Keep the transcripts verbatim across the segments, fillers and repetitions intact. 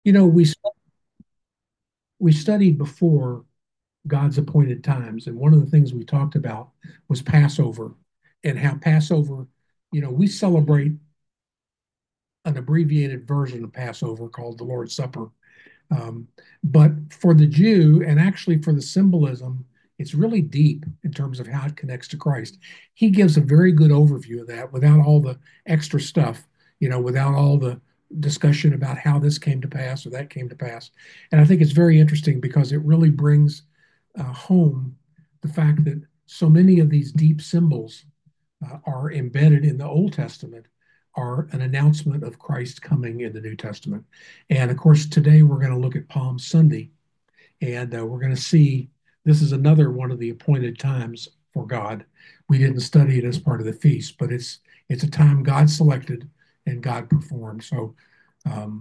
You know, we we studied before God's appointed times, and one of the things we talked about was Passover and how Passover, you know, we celebrate an abbreviated version of Passover called the Lord's Supper. Um, but for the Jew, and actually for the symbolism, it's really deep in terms of how it connects to Christ. He gives a very good overview of that without all the extra stuff, you know, without all the discussion about how this came to pass or that came to pass. And I think it's very interesting because it really brings uh, home the fact that so many of these deep symbols uh, are embedded in the Old Testament are an announcement of Christ coming in the New Testament. And of course, today we're going to look at Palm Sunday, and uh, we're going to see this is another one of the appointed times for God. We didn't study it as part of the feast, but it's it's a time God selected and God performed. So, um,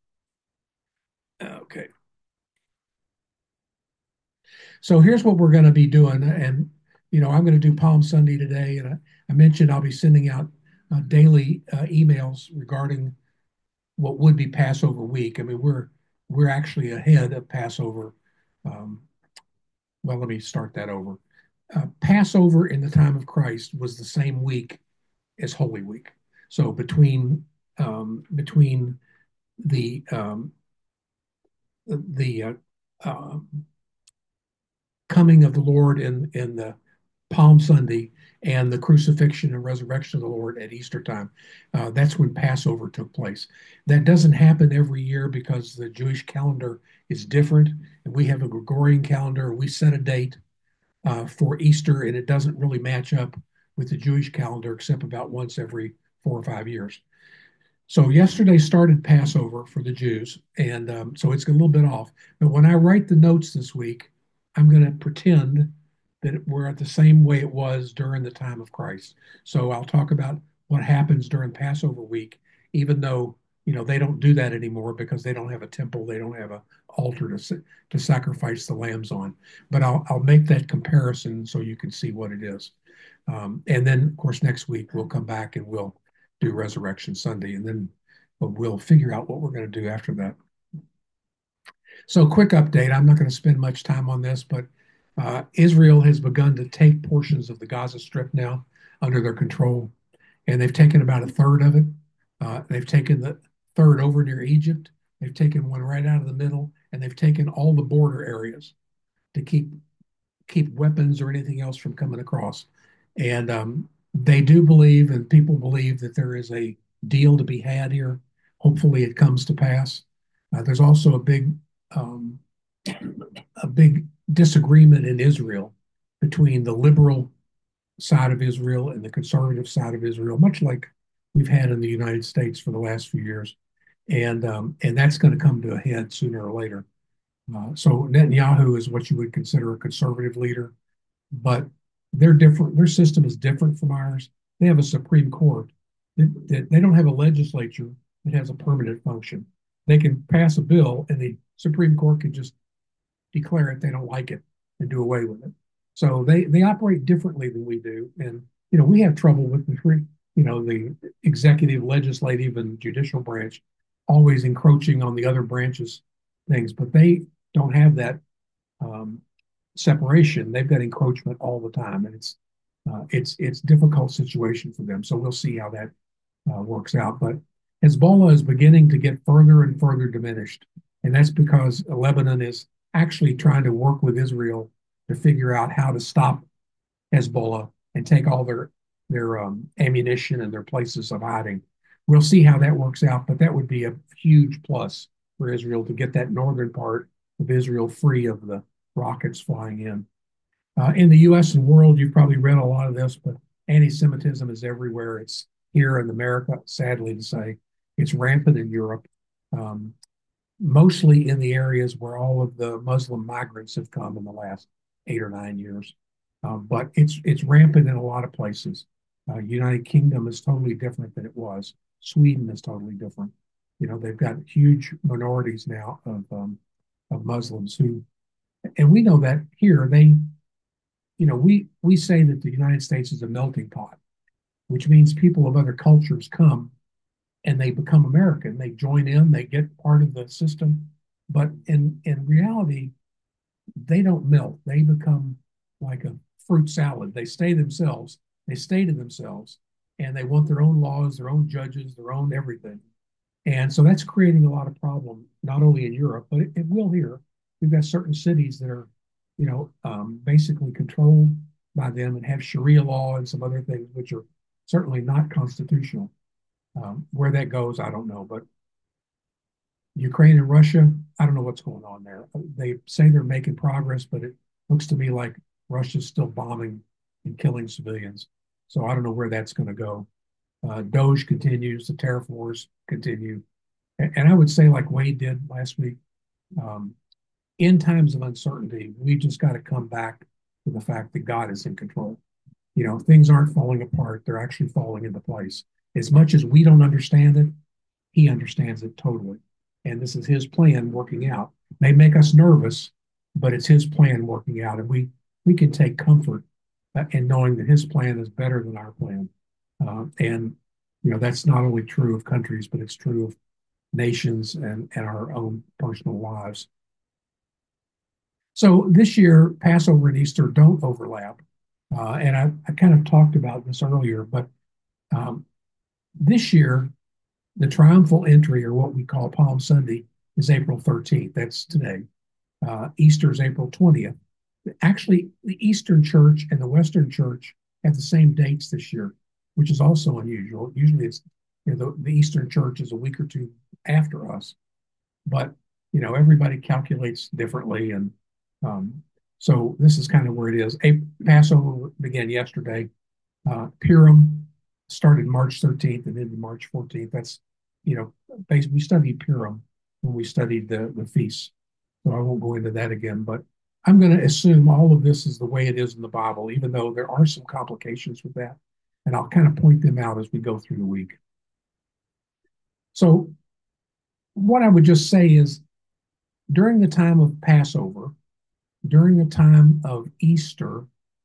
okay. So here's what we're going to be doing, and you know I'm going to do Palm Sunday today, and I, I mentioned I'll be sending out uh, daily uh, emails regarding what would be Passover week. I mean, we're we're actually ahead of Passover. Um, well, let me start that over. Uh, Passover in the time of Christ was the same week as Holy Week. So between um, between the um, the uh, uh, coming of the Lord in in the Palm Sunday and the crucifixion and resurrection of the Lord at Easter time. Uh, that's when Passover took place. That doesn't happen every year because the Jewish calendar is different. And we have a Gregorian calendar. We set a date uh, for Easter, and it doesn't really match up with the Jewish calendar except about once every four or five years. So yesterday started Passover for the Jews, and um, so it's a little bit off. But when I write the notes this week, I'm going to pretend that we're at the same way it was during the time of Christ. So I'll talk about what happens during Passover week, even though you know they don't do that anymore because they don't have a temple, they don't have an altar to to sacrifice the lambs on. But I'll I'll make that comparison so you can see what it is. Um, and then, of course, next week we'll come back and we'll do Resurrection Sunday, and then we'll figure out what we're going to do after that. So, quick update. I'm not going to spend much time on this, but uh, Israel has begun to take portions of the Gaza Strip now under their control, and they've taken about a third of it. Uh, they've taken the third over near Egypt. They've taken one right out of the middle, and they've taken all the border areas to keep keep weapons or anything else from coming across. And um, they do believe, and people believe, that there is a deal to be had here. Hopefully, it comes to pass. Uh, there's also a big, um, a big disagreement in Israel between the liberal side of Israel and the conservative side of Israel, much like we've had in the United States for the last few years, and um, and that's going to come to a head sooner or later. Uh, so Netanyahu is what you would consider a conservative leader, but they're different. Their system is different from ours. They have a Supreme Court. They, they don't have a legislature that has a permanent function. They can pass a bill, and the Supreme Court can just declare it they don't like it and do away with it. So they they operate differently than we do, and you know we have trouble with the three, you know, the executive, legislative, and judicial branch always encroaching on the other branches things, but they don't have that um, separation. They've got encroachment all the time, and it's uh, it's it's difficult situation for them. So we'll see how that uh, works out. But Hezbollah is beginning to get further and further diminished, and that's because Lebanon is actually trying to work with Israel to figure out how to stop Hezbollah and take all their their um, ammunition and their places of hiding. We'll see how that works out, but that would be a huge plus for Israel to get that northern part of Israel free of the rockets flying in. Uh, in the U S and world, you've probably read a lot of this, but anti-Semitism is everywhere. It's here in America, sadly to say. It's rampant in Europe, um, mostly in the areas where all of the Muslim migrants have come in the last eight or nine years. Um, but it's it's rampant in a lot of places. Uh, United Kingdom is totally different than it was. Sweden is totally different. You know, they've got huge minorities now of um, of Muslims who, and we know that here they, you know, we we say that the United States is a melting pot, which means people of other cultures come and they become American. They join in, they get part of the system, but in in reality, they don't melt. They become like a fruit salad. They stay themselves. They stay to themselves, and they want their own laws, their own judges, their own everything. And so that's creating a lot of problem, not only in Europe, but it, it will here. We've got certain cities that are, you know, um, basically controlled by them and have Sharia law and some other things which are certainly not constitutional. Um, where that goes, I don't know. But Ukraine and Russia, I don't know what's going on there. They say they're making progress, but it looks to me like Russia's still bombing and killing civilians. So I don't know where that's going to go. Uh, Doge continues, the tariff wars continue. And, and I would say, like Wade did last week, um, in times of uncertainty, we just got to come back to the fact that God is in control. You know, things aren't falling apart, they're actually falling into place. As much as we don't understand it, he understands it totally. And this is his plan working out. It may make us nervous, but it's his plan working out. And we, we can take comfort uh, in knowing that his plan is better than our plan. Uh, and, you know, that's not only true of countries, but it's true of nations and, and our own personal lives. So this year, Passover and Easter don't overlap. Uh, and I, I kind of talked about this earlier, but um, this year, the triumphal entry, or what we call Palm Sunday, is April thirteenth. That's today. Uh, Easter is April twentieth. Actually, the Eastern Church and the Western Church have the same dates this year, which is also unusual. Usually, it's you know, the, the Eastern Church is a week or two after us, but you know everybody calculates differently, and um, so this is kind of where it is. A, Passover began yesterday. Uh, Purim started March thirteenth and ended March fourteenth. That's, you know, basically we studied Purim when we studied the, the feasts. So I won't go into that again, but I'm going to assume all of this is the way it is in the Bible, even though there are some complications with that. And I'll kind of point them out as we go through the week. So what I would just say is during the time of Passover, during the time of Easter,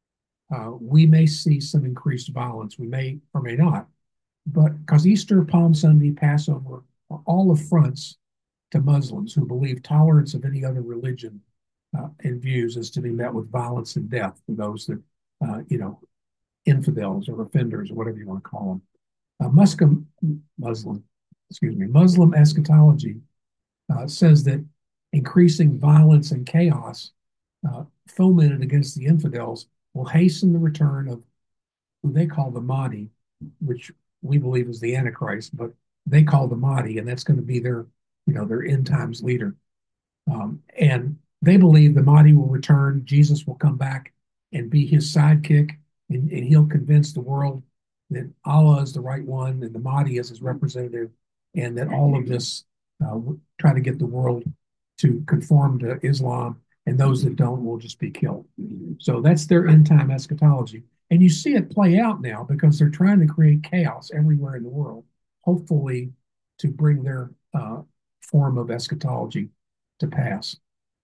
uh, we may see some increased violence. We may or may not. But because Easter, Palm Sunday, Passover are all affronts to Muslims who believe tolerance of any other religion uh, and views is to be met with violence and death for those that, uh, you know, infidels or offenders or whatever you want to call them. Uh, Muslim, Muslim, excuse me, Muslim eschatology uh, says that increasing violence and chaos uh, fomented against the infidels will hasten the return of who they call the Mahdi, which we believe is the Antichrist, but they call the Mahdi, and that's going to be their, you know, their end times leader. Um, and they believe the Mahdi will return, Jesus will come back and be his sidekick, and, and he'll convince the world that Allah is the right one and the Mahdi is his representative, and that all of this uh, try to get the world to conform to Islam, and those that don't will just be killed. So that's their end time eschatology. And you see it play out now because they're trying to create chaos everywhere in the world, hopefully to bring their uh, form of eschatology to pass.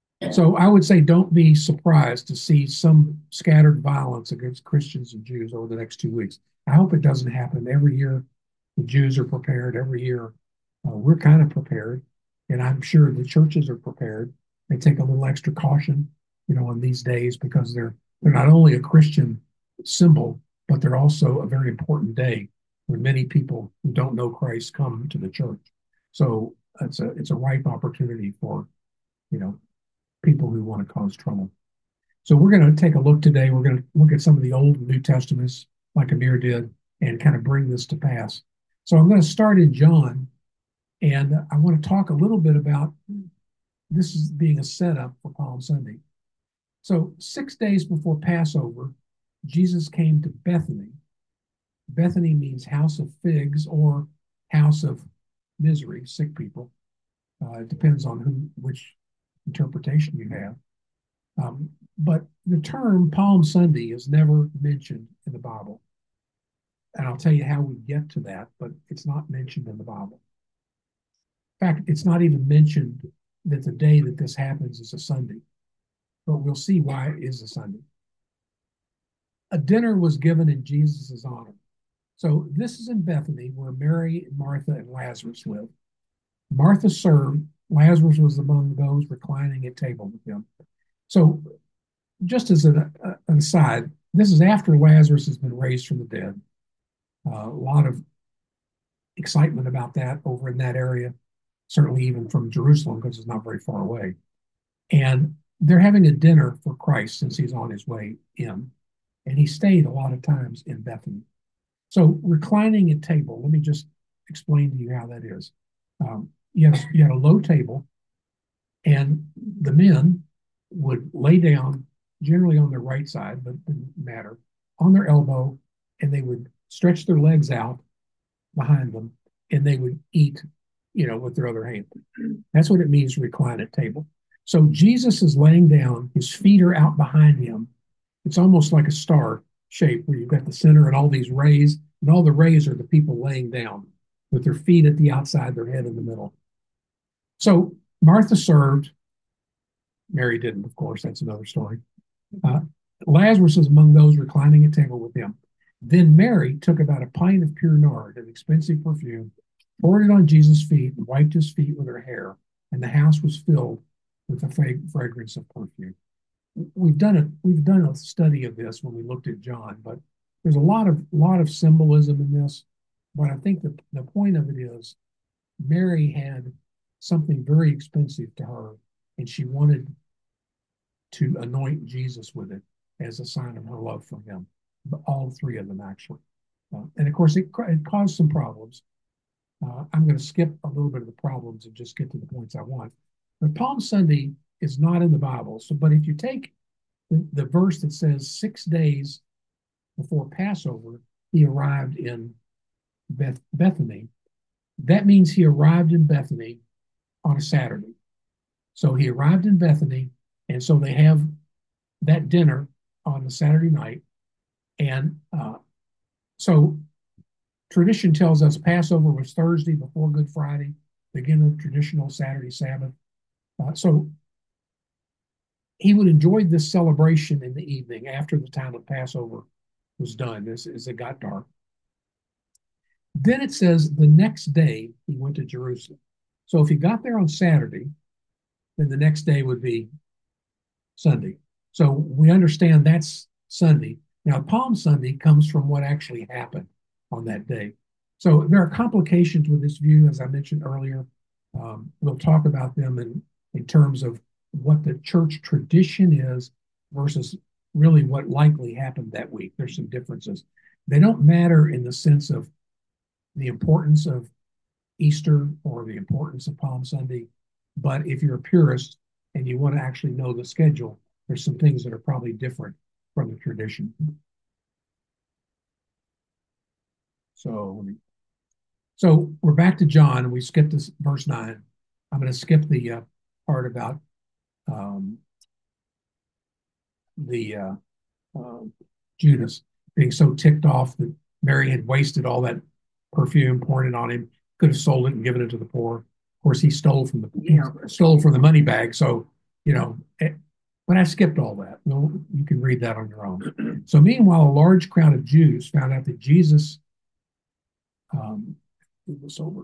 So I would say don't be surprised to see some scattered violence against Christians and Jews over the next two weeks. I hope it doesn't happen. Every year, the Jews are prepared. Every year, uh, we're kind of prepared. And I'm sure the churches are prepared. They take a little extra caution, you know, in these days because they're they're not only a Christian symbol, but they're also a very important day when many people who don't know Christ come to the church. So it's a it's a ripe opportunity for, you know, people who want to cause trouble. So we're going to take a look today. We're going to look at some of the Old and New Testaments, like Amir did, and kind of bring this to pass. So I'm going to start in John, and I want to talk a little bit about this is being a setup for Palm Sunday. So six days before Passover, Jesus came to Bethany. Bethany means house of figs or house of misery, sick people. Uh, it depends on who, which interpretation you have. Um, but the term Palm Sunday is never mentioned in the Bible. And I'll tell you how we get to that, but it's not mentioned in the Bible. In fact, it's not even mentioned that the day that this happens is a Sunday. But we'll see why it is a Sunday. A dinner was given in Jesus' honor. So this is in Bethany, where Mary, Martha, and Lazarus live. Martha served. Lazarus was among those reclining at table with him. So, just as an, uh, an aside, this is after Lazarus has been raised from the dead. Uh, a lot of excitement about that over in that area, certainly even from Jerusalem, because it's not very far away. And they're having a dinner for Christ since he's on his way in. And he stayed a lot of times in Bethany. So, reclining at table, let me just explain to you how that is. Um, you, had, you had a low table, and the men would lay down, generally on their right side, but it didn't matter, on their elbow, and they would stretch their legs out behind them, and they would eat, you know, with their other hand. That's what it means to recline at table. So Jesus is laying down, his feet are out behind him. It's almost like a star shape where you've got the center and all these rays, and all the rays are the people laying down with their feet at the outside, their head in the middle. So Martha served. Mary didn't, of course. That's another story. Uh, Lazarus is among those reclining at table with him. Then Mary took about a pint of pure nard, an expensive perfume, poured it on Jesus' feet, and wiped his feet with her hair, and the house was filled with the fragrance of perfume. We've done a we've done a study of this when we looked at John, but there's a lot of lot of symbolism in this. But I think the, the point of it is Mary had something very expensive to her, and she wanted to anoint Jesus with it as a sign of her love for him. But all three of them, actually. Uh, and of course, it, it caused some problems. Uh, I'm going to skip a little bit of the problems and just get to the points I want. But Palm Sunday is not in the Bible. So, but if you take the, the verse that says six days before Passover, he arrived in Beth, Bethany, that means he arrived in Bethany on a Saturday. So he arrived in Bethany, and so they have that dinner on the Saturday night. And uh, so tradition tells us Passover was Thursday before Good Friday, beginning of traditional Saturday Sabbath. Uh, so he would enjoy this celebration in the evening after the time of Passover was done, as, as it got dark. Then it says the next day he went to Jerusalem. So if he got there on Saturday, then the next day would be Sunday. So we understand that's Sunday. Now, Palm Sunday comes from what actually happened on that day. So there are complications with this view, as I mentioned earlier. Um, we'll talk about them in, in terms of what the church tradition is versus really what likely happened that week. There's some differences. They don't matter in the sense of the importance of Easter or the importance of Palm Sunday. But if you're a purist and you want to actually know the schedule, there's some things that are probably different from the tradition. So, so we're back to John, and we skipped this verse nine. I'm going to skip the uh, part about um, the uh, uh, Judas being so ticked off that Mary had wasted all that perfume, pouring it on him. Could have sold it and given it to the poor. Of course, he stole from the you know stole from the money bag. So you know, it, but I skipped all that. Well, you can read that on your own. So meanwhile, a large crowd of Jews found out that Jesus um, was over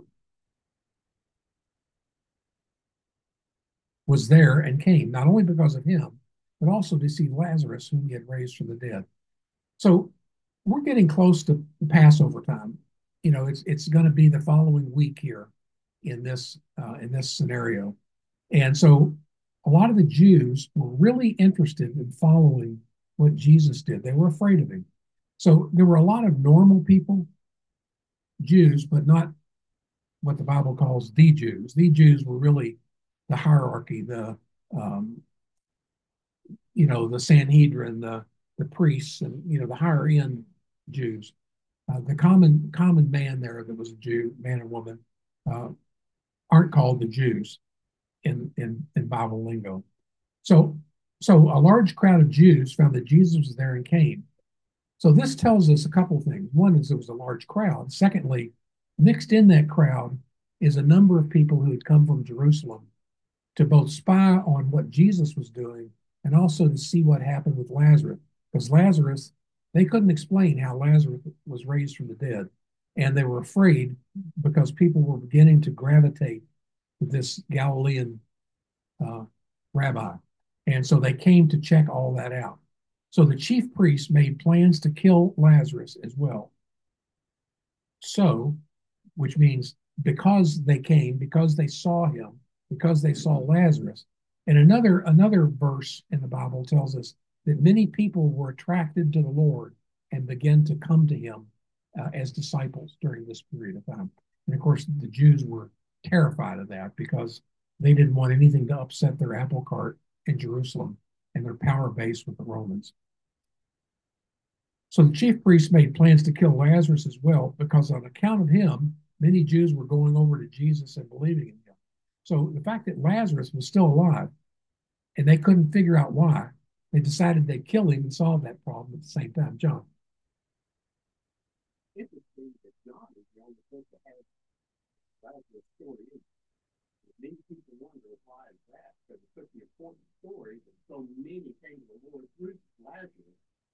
was there and came, not only because of him, but also to see Lazarus, whom he had raised from the dead. So we're getting close to Passover time. You know, it's it's going to be the following week here in this uh, in this scenario, and so a lot of the Jews were really interested in following what Jesus did. They were afraid of him. So there were a lot of normal people, Jews, but not what the Bible calls the Jews. The Jews were really the hierarchy, the um, you know, the Sanhedrin, the the priests, and you know, the higher end Jews. Uh, the common common man there that was a Jew, man and woman, uh, aren't called the Jews in, in in Bible lingo. So so a large crowd of Jews found that Jesus was there and came. So this tells us a couple of things. One is it was a large crowd. Secondly, mixed in that crowd is a number of people who had come from Jerusalem to both spy on what Jesus was doing and also to see what happened with Lazarus. Because Lazarus They couldn't explain how Lazarus was raised from the dead. And they were afraid because people were beginning to gravitate to this Galilean uh, rabbi. And so they came to check all that out. So the chief priests made plans to kill Lazarus as well. So, which means because they came, because they saw him, because they saw Lazarus. And another another verse in the Bible tells us that many people were attracted to the Lord and began to come to him uh, as disciples during this period of time. And of course, the Jews were terrified of that because they didn't want anything to upset their apple cart in Jerusalem and their power base with the Romans. So the chief priests made plans to kill Lazarus as well, because on account of him, many Jews were going over to Jesus and believing in him. So the fact that Lazarus was still alive and they couldn't figure out why, they decided they'd kill him and solve that problem at the same time. John. Interesting that John is the only person that has Lazarus' story in. Many people wonder why is that, because it's such an important story that so many came to the Lord through Lazarus.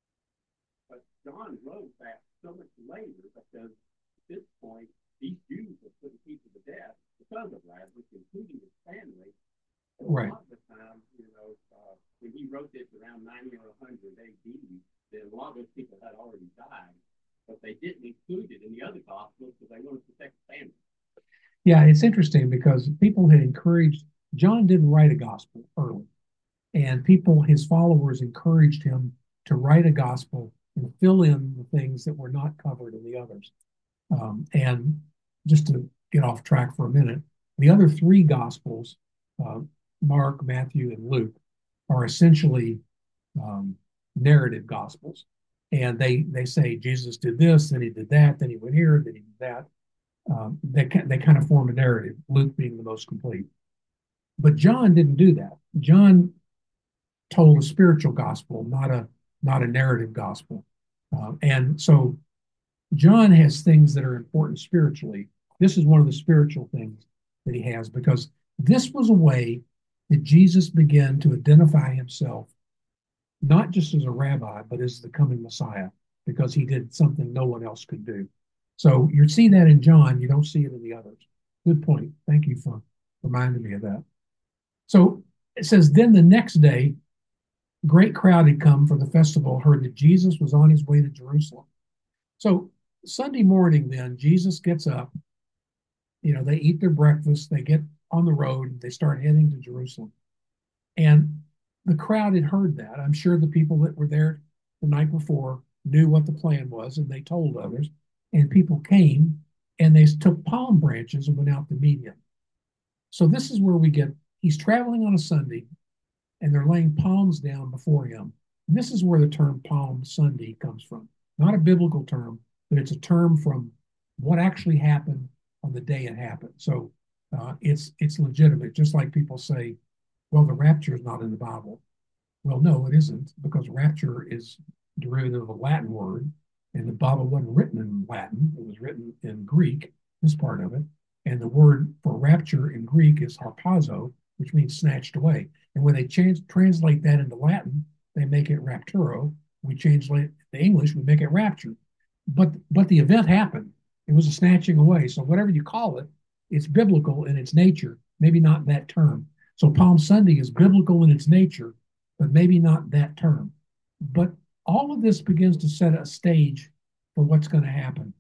But John wrote that so much later because at this point, these Jews were putting people to death because of Lazarus, including his family. And right. A lot of the time, you know, uh, when he wrote this around ninety or one hundred A D, then a lot of those people had already died, but they didn't include it in the other Gospels because they wanted to protect the family. Yeah, it's interesting because people had encouraged, John didn't write a gospel early, and people, his followers, encouraged him to write a gospel and fill in the things that were not covered in the others. Um, and just to get off track for a minute, the other three gospels, uh, Mark, Matthew, and Luke, are essentially um, narrative gospels. And they they say Jesus did this, then he did that, then he went here, then he did that. Um, they they kind of form a narrative. Luke being the most complete, but John didn't do that. John told a spiritual gospel, not a not a narrative gospel. Uh, and so John has things that are important spiritually. This is one of the spiritual things that he has, because this was a way that Jesus began to identify himself, not just as a rabbi, but as the coming Messiah, because he did something no one else could do. So you see that in John, you don't see it in the others. Good point. Thank you for reminding me of that. So it says, then the next day, great crowd had come for the festival, heard that Jesus was on his way to Jerusalem. So Sunday morning, then, Jesus gets up, you know, they eat their breakfast, they get on the road, they start heading to Jerusalem. And the crowd had heard that. I'm sure the people that were there the night before knew what the plan was, and they told others. And people came and they took palm branches and went out to meet him. So this is where we get, he's traveling on a Sunday and they're laying palms down before him. And this is where the term Palm Sunday comes from. Not a biblical term, but it's a term from what actually happened on the day it happened. So uh, it's it's legitimate, just like people say, well, the rapture is not in the Bible. Well, no, it isn't, because rapture is derivative of a Latin word, and the Bible wasn't written in Latin. It was written in Greek, this part of it. And the word for rapture in Greek is harpazo, which means snatched away. And when they change, translate that into Latin, they make it rapturo. We translate it to English, we make it rapture. But, but the event happened. It was a snatching away. So whatever you call it, it's biblical in its nature, maybe not that term. So Palm Sunday is biblical in its nature, but maybe not that term. But all of this begins to set a stage for what's going to happen.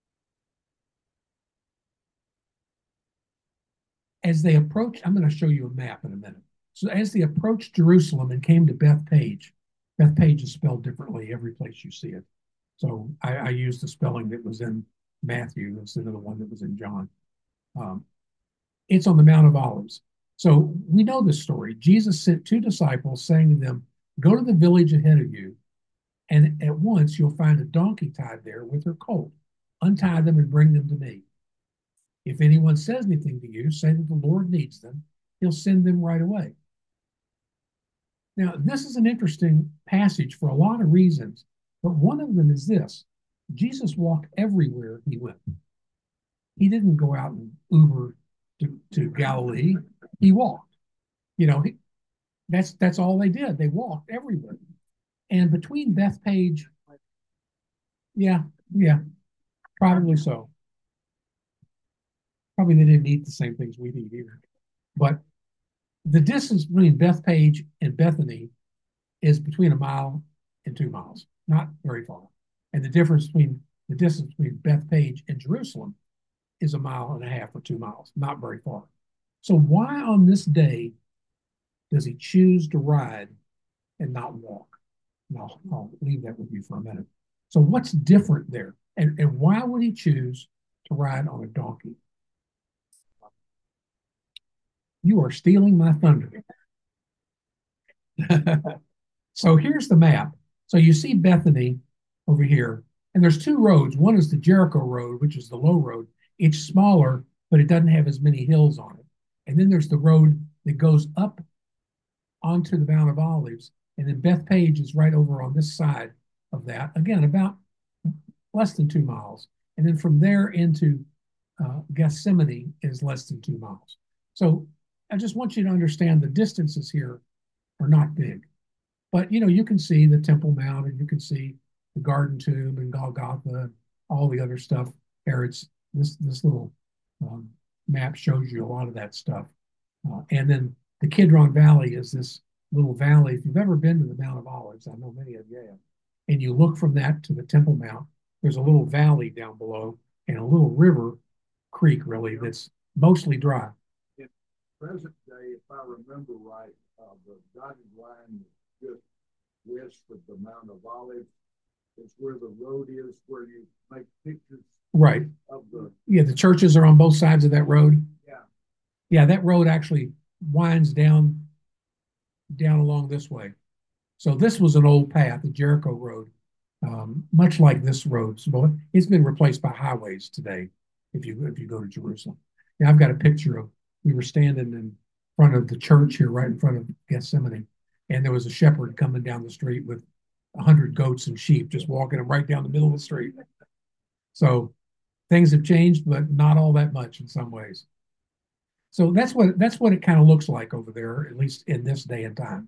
As they approach, I'm going to show you a map in a minute. So as they approached Jerusalem and came to Bethpage, Bethpage is spelled differently every place you see it. So I, I used the spelling that was in Matthew instead of the one that was in John. Um, it's on the Mount of Olives. So we know this story. Jesus sent two disciples, saying to them, go to the village ahead of you, and at once you'll find a donkey tied there with her colt. Untie them and bring them to me. If anyone says anything to you, say that the Lord needs them. He'll send them right away. Now, this is an interesting passage for a lot of reasons, but one of them is this. Jesus walked everywhere he went. He didn't go out and Uber to, to Galilee. He walked. You know, he, that's that's all they did. They walked everywhere. And between Bethpage Yeah, yeah, probably so. Probably they didn't eat the same things we eat either. But the distance between Bethpage and Bethany is between a mile and two miles, not very far. And the difference between the distance between Bethpage and Jerusalem is a mile and a half or two miles, not very far. So why on this day does he choose to ride and not walk? And I'll, I'll leave that with you for a minute. So what's different there? And, and why would he choose to ride on a donkey? You are stealing my thunder. So here's the map. So you see Bethany over here, and there's two roads. One is the Jericho Road, which is the low road. It's smaller, but it doesn't have as many hills on it. And then there's the road that goes up onto the Mount of Olives. And then Bethpage is right over on this side of that. Again, about less than two miles. And then from there into uh, Gethsemane is less than two miles. So I just want you to understand the distances here are not big. But you know, you can see the Temple Mount, and you can see the Garden Tomb and Golgotha, all the other stuff. Herod's this this little um, map shows you a lot of that stuff. Uh, and then the Kidron Valley is this little valley. If you've ever been to the Mount of Olives, I know many of you have, and you look from that to the Temple Mount, there's a little valley down below and a little river, creek really, that's mostly dry. In present day, if I remember right, uh, the dotted line just west of the Mount of Olives is where the road is, where you make pictures Right. of the. Yeah, the churches are on both sides of that road. Yeah. Yeah, that road actually winds down down along this way. So this was an old path, the Jericho Road, um, much like this road. So it's been replaced by highways today. If you if you go to Jerusalem, now I've got a picture of we were standing in front of the church here, right in front of Gethsemane, and there was a shepherd coming down the street with a hundred goats and sheep, just walking them right down the middle of the street. So things have changed, but not all that much in some ways. So that's what that's what it kind of looks like over there, at least in this day and time.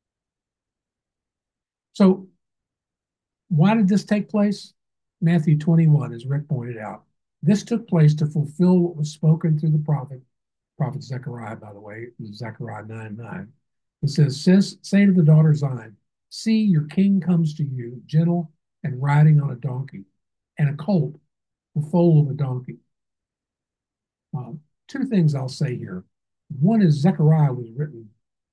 So why did this take place? Matthew twenty-one, as Rick pointed out. This took place to fulfill what was spoken through the prophet, prophet Zechariah, by the way, Zechariah nine nine. It says, says, say to the daughter Zion, see, your king comes to you, gentle and riding on a donkey, and a colt, the foal of a donkey. Um, two things I'll say here. One is Zechariah was written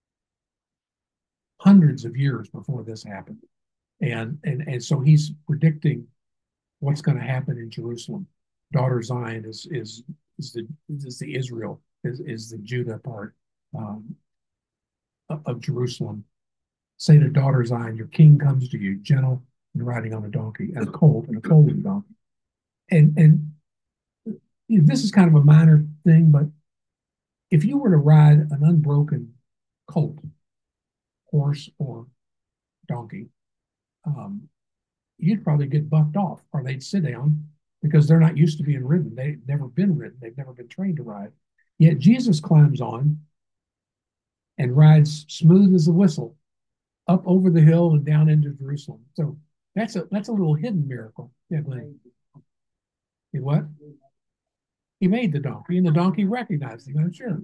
hundreds of years before this happened. And, and, and so he's predicting what's going to happen in Jerusalem. Daughter Zion is is is the is the Israel is is the Judah part um, of Jerusalem. Say to daughter Zion, your king comes to you, gentle and riding on a donkey, and a colt and a foaling donkey. And and you know, this is kind of a minor thing, but if you were to ride an unbroken colt, horse, or donkey, um, you'd probably get bucked off, or they'd sit down because they're not used to being ridden. They've never been ridden. They've never been trained to ride. Yet Jesus climbs on and rides smooth as a whistle up over the hill and down into Jerusalem. So that's a that's a little hidden miracle. Yeah, Glenn. He what? He made the donkey, and the donkey recognized him. I'm sure.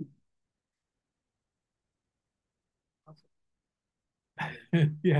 Yeah.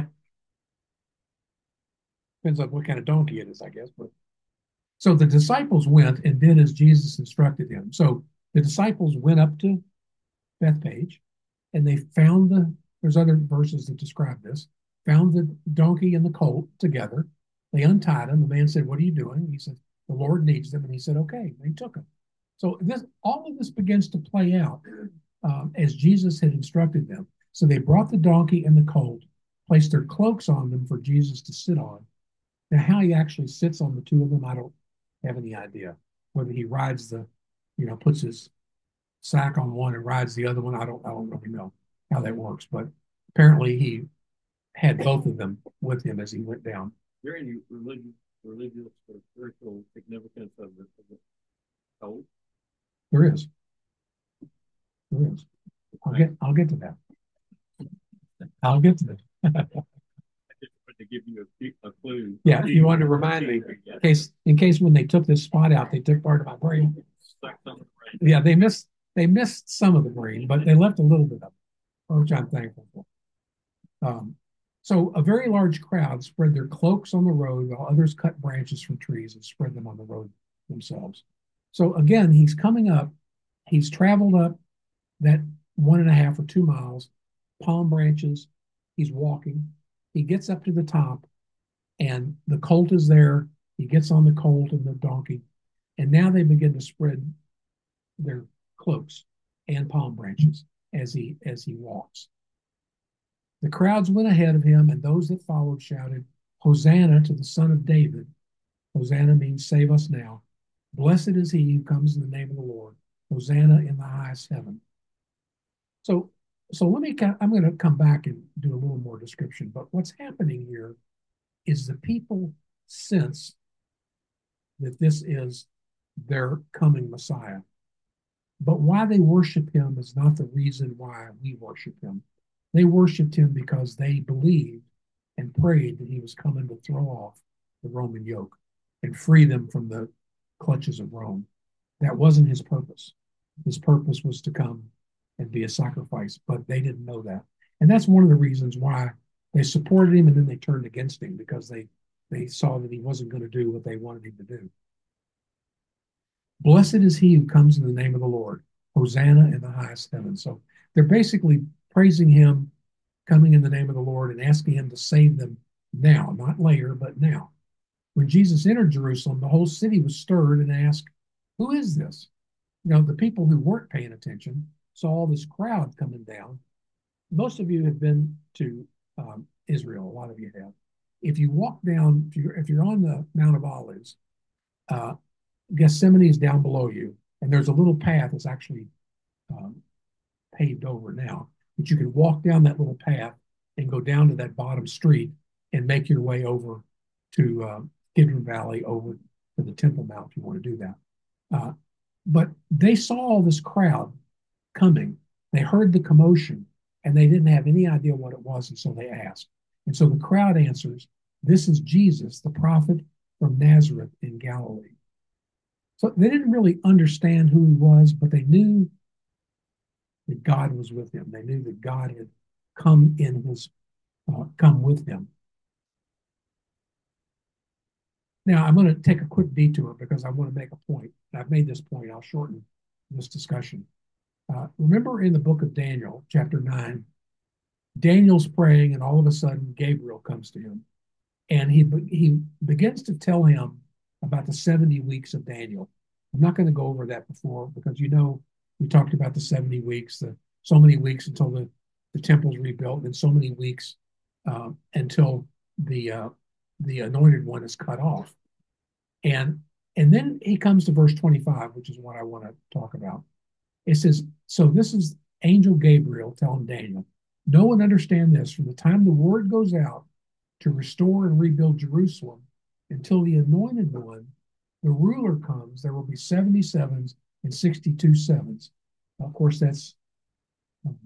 Depends on what kind of donkey it is, I guess. But so the disciples went and did as Jesus instructed them. So the disciples went up to Bethpage and they found the, there's other verses that describe this, found the donkey and the colt together. They untied him. The man said, what are you doing? He said, the Lord needs them. And he said, okay. And he took them. So this, all of this begins to play out um, as Jesus had instructed them. So they brought the donkey and the colt, placed their cloaks on them for Jesus to sit on. Now, how he actually sits on the two of them, I don't have any idea. Whether he rides the, you know, puts his sack on one and rides the other one, I don't, I don't really know how that works. But apparently, he had both of them with him as he went down. Is there any religious, religious or spiritual significance of the, of the code? There is. There is. I'll get, I'll get to that. I'll get to that. I just wanted to give you a, a clue. Yeah, you wanted to remind me in case in case when they took this spot out, they took part of my brain. Yeah, they missed they missed some of the brain, but they left a little bit of it, which I'm thankful for. Um, so a very large crowd spread their cloaks on the road, while others cut branches from trees and spread them on the road themselves. So again, he's coming up. He's traveled up that one and a half or two miles, palm branches. He's walking. He gets up to the top, and the colt is there. He gets on the colt and the donkey, and now they begin to spread their cloaks and palm branches as he as he walks. The crowds went ahead of him, and those that followed shouted, "Hosanna to the Son of David." Hosanna means save us now. Blessed is he who comes in the name of the Lord. Hosanna in the highest heaven. So, so let me, I'm going to come back and do a little more description, but what's happening here is the people sense that this is their coming Messiah. But why they worship him is not the reason why we worship him. They worshiped him because they believed and prayed that he was coming to throw off the Roman yoke and free them from the clutches of Rome. That wasn't his purpose. His purpose was to come and be a sacrifice, but they didn't know that. And that's one of the reasons why they supported him and then they turned against him, because they, they saw that he wasn't going to do what they wanted him to do. Blessed is he who comes in the name of the Lord. Hosanna in the highest heaven. So they're basically praising him, coming in the name of the Lord, and asking him to save them now, not later, but now. When Jesus entered Jerusalem, the whole city was stirred and asked, "Who is this?" You know, the people who weren't paying attention saw all this crowd coming down. Most of you have been to um, Israel. A lot of you have. If you walk down, if you're, if you're on the Mount of Olives, uh, Gethsemane is down below you, and there's a little path that's actually um, paved over now. But you can walk down that little path and go down to that bottom street and make your way over to uh, Kidron Valley, over to the Temple Mount if you want to do that. Uh, but they saw all this crowd coming. They heard the commotion, and they didn't have any idea what it was, and so they asked. And so the crowd answers, "This is Jesus, the prophet from Nazareth in Galilee." So they didn't really understand who he was, but they knew that God was with him. They knew that God had come in his, uh, come with him. Now, I'm going to take a quick detour because I want to make a point. I've made this point. I'll shorten this discussion. Uh, remember in the book of Daniel, chapter nine, Daniel's praying, and all of a sudden Gabriel comes to him. And he, he begins to tell him about the seventy weeks of Daniel. I'm not going to go over that before, because you know we talked about the seventy weeks, the so many weeks until the, the temple's rebuilt, and so many weeks uh, until the uh, the anointed one is cut off. And and then he comes to verse twenty-five, which is what I want to talk about. It says, "So this is angel Gabriel telling Daniel, know and understand this, from the time the word goes out to restore and rebuild Jerusalem until the anointed one, the ruler, comes, there will be seventy sevens and sixty-two sevens." Of course, that's um,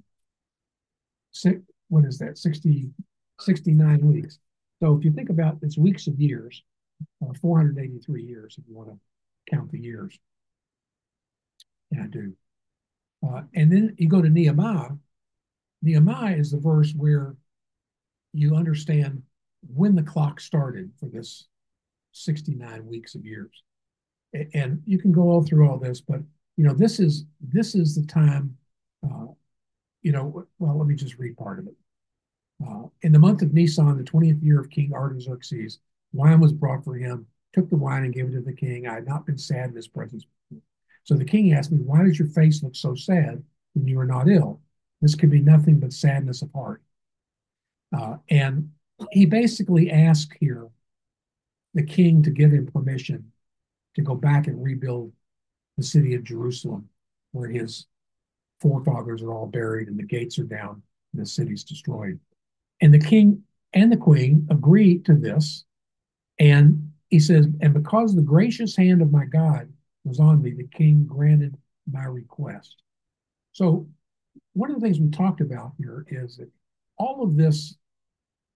six, what is that? sixty, sixty-nine weeks. So if you think about it's weeks of years, uh, four hundred eighty-three years, if you want to count the years. And I do. Uh, and then you go to Nehemiah. Nehemiah is the verse where you understand when the clock started for this sixty-nine weeks of years. And you can go all through all this, but you know, this is this is the time, uh, you know, well, let me just read part of it. Uh, in the month of Nisan, the twentieth year of King Artaxerxes, wine was brought for him, took the wine and gave it to the king. I had not been sad in his presence before. So the king asked me, "Why does your face look so sad when you are not ill? This could be nothing but sadness of heart." Uh, and he basically asked here the king to give him permission to go back and rebuild the city of Jerusalem, where his forefathers are all buried and the gates are down and the city's destroyed. And the king and the queen agreed to this. And he says, "And because the gracious hand of my God was on me, the king granted my request." So one of the things we talked about here is that all of this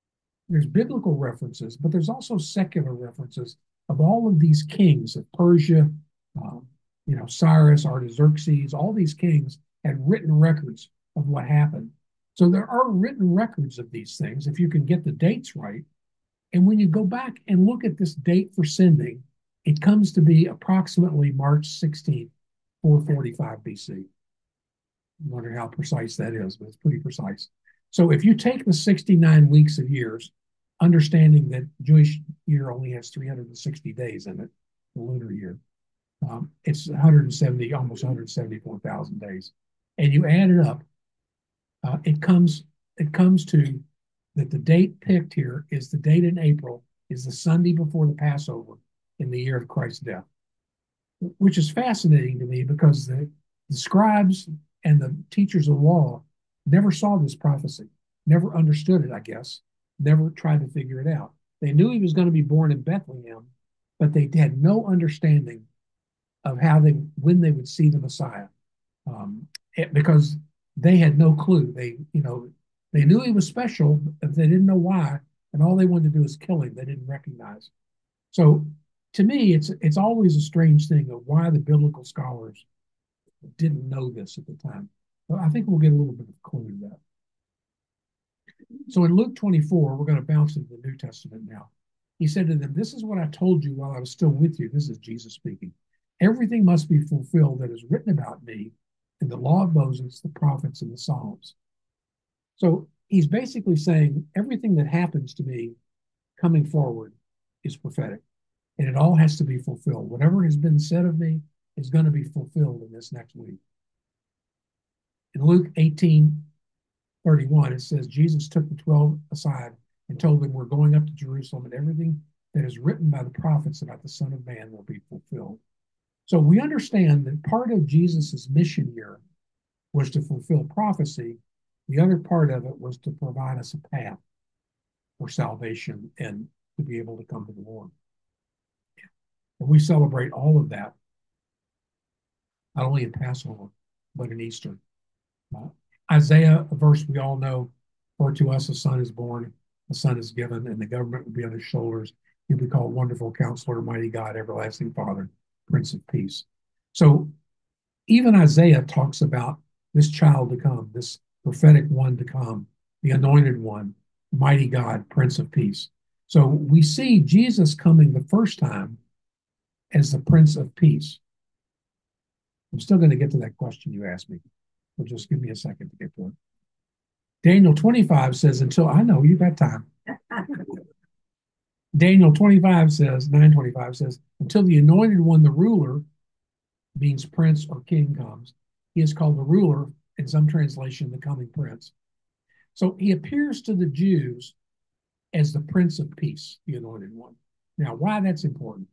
there's biblical references, but there's also secular references of all of these kings of Persia, um, you know, Cyrus, Artaxerxes, all these kings had written records of what happened. So there are written records of these things if you can get the dates right. And when you go back and look at this date for sending, it comes to be approximately March sixteenth, four forty-five B C. I wonder how precise that is, but it's pretty precise. So if you take the sixty-nine weeks of years, understanding that Jewish year only has three hundred sixty days in it, the lunar year, um, it's one hundred seventy, almost one hundred seventy-four thousand days, and you add it up, uh, it comes it comes to that the date picked here is the date in April is the Sunday before the Passover in the year of Christ's death, which is fascinating to me because the, the scribes and the teachers of law never saw this prophecy, never understood it, I guess, never tried to figure it out. They knew he was going to be born in Bethlehem, but they had no understanding of how they, when they would see the Messiah, um, it, because they had no clue. They, you know, they knew he was special, but they didn't know why, and all they wanted to do was kill him. They didn't recognize. So, to me, it's it's always a strange thing of why the biblical scholars didn't know this at the time. But I think we'll get a little bit of a clue to that. So in Luke twenty-four, we're going to bounce into the New Testament now. He said to them, "This is what I told you while I was still with you." This is Jesus speaking. "Everything must be fulfilled that is written about me in the law of Moses, the prophets, and the Psalms." So he's basically saying everything that happens to me coming forward is prophetic, and it all has to be fulfilled. Whatever has been said of me is going to be fulfilled in this next week. In Luke eighteen thirty-one, it says, Jesus took the twelve aside and told them, "We're going up to Jerusalem, and everything that is written by the prophets about the Son of Man will be fulfilled." So we understand that part of Jesus's mission here was to fulfill prophecy. The other part of it was to provide us a path for salvation and to be able to come to the Lord. And we celebrate all of that, not only in Passover, but in Easter. Uh, Isaiah, a verse we all know, "For to us a son is born, a son is given, and the government will be on his shoulders. He'll be called Wonderful Counselor, Mighty God, Everlasting Father, Prince of Peace." So even Isaiah talks about this child to come, this prophetic one to come, the anointed one, Mighty God, Prince of Peace. So we see Jesus coming the first time as the Prince of Peace. I'm still going to get to that question you asked me. But just give me a second to get to it. Daniel twenty-five says, until I know you've got time. Daniel twenty-five says, nine twenty-five says, until the anointed one, the ruler, means prince or king, comes. He is called the ruler, in some translation, the coming prince. So he appears to the Jews as the Prince of Peace, the anointed one. Now, why that's important?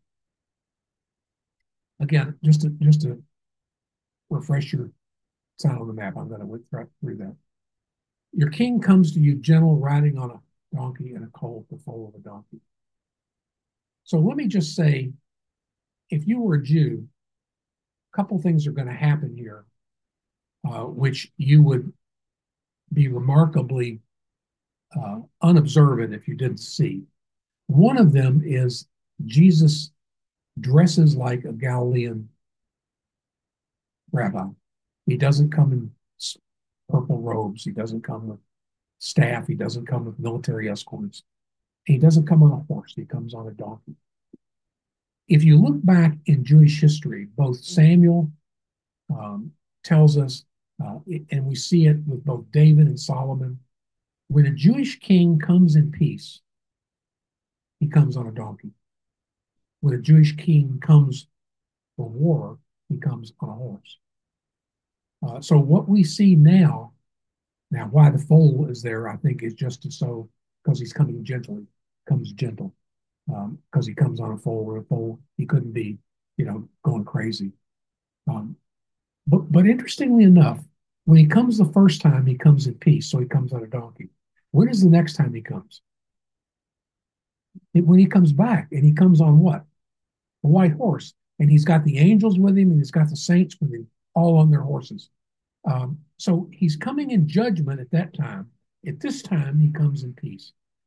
Again, just to just to refresh your sign on the map, I'm going to look through that. Your king comes to you gentle, riding on a donkey and a colt, the foal of a donkey. So let me just say, if you were a Jew, a couple things are going to happen here, uh, which you would be remarkably uh, unobservant if you didn't see. One of them is Jesus dresses like a Galilean rabbi. He doesn't come in purple robes. He doesn't come with staff. He doesn't come with military escorts. He doesn't come on a horse. He comes on a donkey. If you look back in Jewish history, both Samuel um, tells us, uh, and we see it with both David and Solomon, when a Jewish king comes in peace, he comes on a donkey. When a Jewish king comes for war, he comes on a horse. Uh, so what we see now, now why the foal is there, I think, is just to so because he's coming gently, comes gentle, because um, he comes on a foal. Or a foal, he couldn't be, you know, going crazy. Um, but but interestingly enough, when he comes the first time, he comes in peace, so he comes on a donkey. When is the next time he comes? It, when he comes back, and he comes on what? A white horse, and he's got the angels with him, and he's got the saints with him, all on their horses. Um, so he's coming in judgment at that time. At this time, he comes in peace.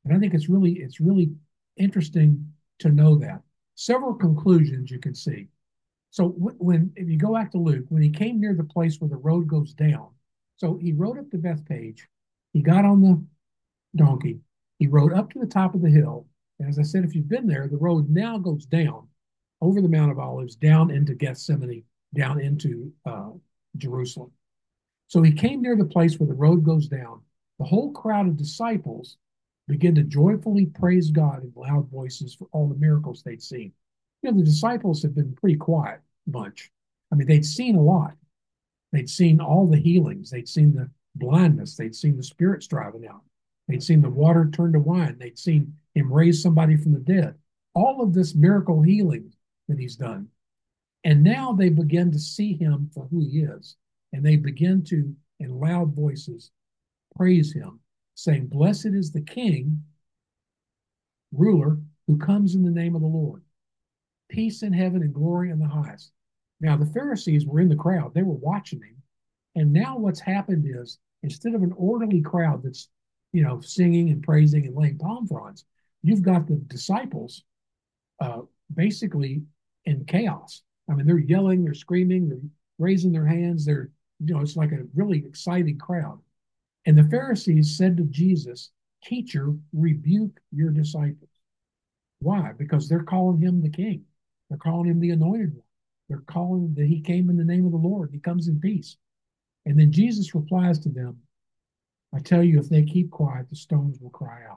And I think it's really, it's really interesting to know that. Several conclusions you can see. So when, if you go back to Luke, when he came near the place where the road goes down, so he rode up to Bethpage, he got on the donkey, he rode up to the top of the hill. And as I said, if you've been there, the road now goes down over the Mount of Olives, down into Gethsemane, down into uh, Jerusalem. So he came near the place where the road goes down. The whole crowd of disciples began to joyfully praise God in loud voices for all the miracles they'd seen. You know, the disciples had been pretty quiet bunch. I mean, they'd seen a lot. They'd seen all the healings. They'd seen the blindness. They'd seen the spirits driving out. They'd seen the water turn to wine. They'd seen him raise somebody from the dead. All of this miracle healing that he's done. And now they begin to see him for who he is. And they begin to, in loud voices, praise him, saying, "Blessed is the King, ruler, who comes in the name of the Lord. Peace in heaven and glory in the highest." Now, the Pharisees were in the crowd. They were watching him. And now what's happened is, instead of an orderly crowd that's, you know, singing and praising and laying palm fronds, you've got the disciples uh, basically in chaos. I mean, they're yelling, they're screaming, they're raising their hands. They're, you know, it's like a really exciting crowd. And the Pharisees said to Jesus, "Teacher, rebuke your disciples." Why? Because they're calling him the king. They're calling him the anointed one. They're calling that he came in the name of the Lord. He comes in peace. And then Jesus replies to them, "I tell you, if they keep quiet, the stones will cry out."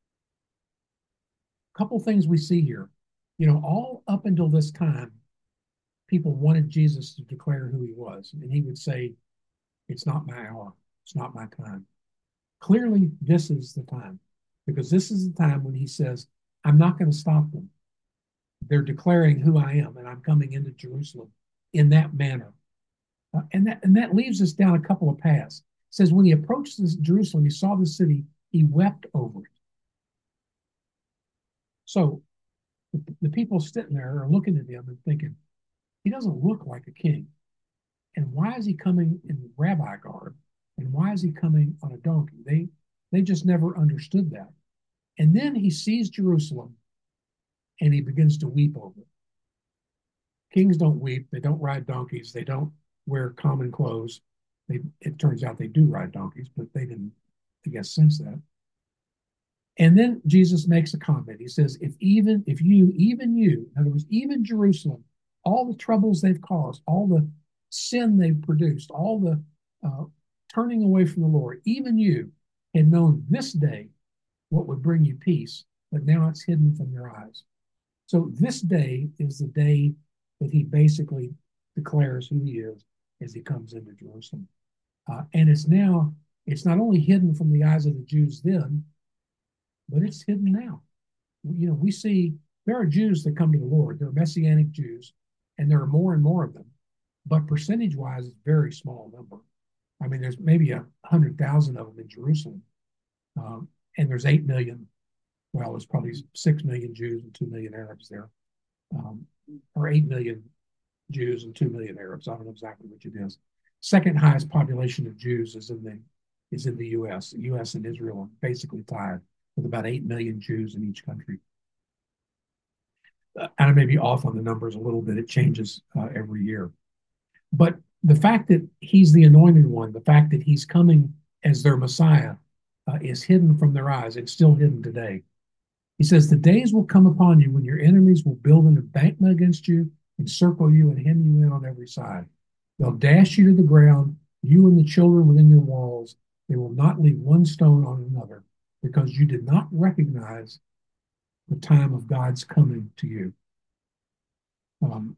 A couple things we see here. You know, all up until this time, people wanted Jesus to declare who he was. And he would say, "It's not my hour. It's not my time." Clearly, this is the time, because this is the time when he says, "I'm not going to stop them. They're declaring who I am, and I'm coming into Jerusalem in that manner." Uh, and that and that leaves us down a couple of paths. It says, when he approached this Jerusalem, he saw the city, he wept over it. So the, the people sitting there are looking at him and thinking, he doesn't look like a king. And why is he coming in rabbi garb? And why is he coming on a donkey? They they just never understood that. And then he sees Jerusalem and he begins to weep over it. Kings don't weep. They don't ride donkeys. They don't wear common clothes. They, it turns out they do ride donkeys, but they didn't, I guess, sense that. And then Jesus makes a comment. He says, if even, if you, even you, in other words, even Jerusalem, all the troubles they've caused, all the sin they've produced, all the uh, turning away from the Lord, even you had known this day what would bring you peace, but now it's hidden from your eyes. So this day is the day that he basically declares who he is as he comes into Jerusalem. Uh, and it's now, it's not only hidden from the eyes of the Jews then, but it's hidden now. You know, we see there are Jews that come to the Lord. There are Messianic Jews, and there are more and more of them. But percentage-wise, it's a very small number. I mean, there's maybe a hundred thousand of them in Jerusalem, um, and there's eight million. Well, there's probably six million Jews and two million Arabs there, um, or eight million Jews and two million Arabs. I don't know exactly which it is. Second highest population of Jews is in the is in the U S. The U S and Israel are basically tied, with about eight million Jews in each country. Uh, and I may be off on the numbers a little bit. It changes uh, every year. But the fact that he's the anointed one, the fact that he's coming as their Messiah, uh, is hidden from their eyes. It's still hidden today. He says, the days will come upon you when your enemies will build an embankment against you, encircle you, and hem you in on every side. They'll dash you to the ground, you and the children within your walls. They will not leave one stone on another, because you did not recognize the time of God's coming to you. Um,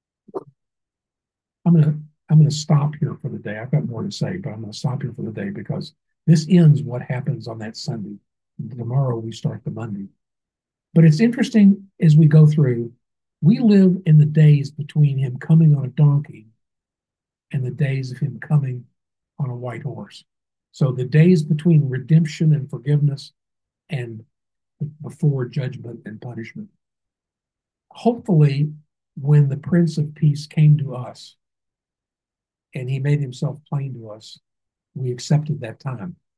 I'm gonna I'm gonna stop here for the day. I've got more to say, but I'm gonna stop here for the day because this ends what happens on that Sunday. Tomorrow we start the Monday. But it's interesting as we go through, we live in the days between him coming on a donkey and the days of him coming on a white horse. So the days between redemption and forgiveness and before judgment and punishment. Hopefully, when the Prince of Peace came to us and he made himself plain to us, we accepted that time.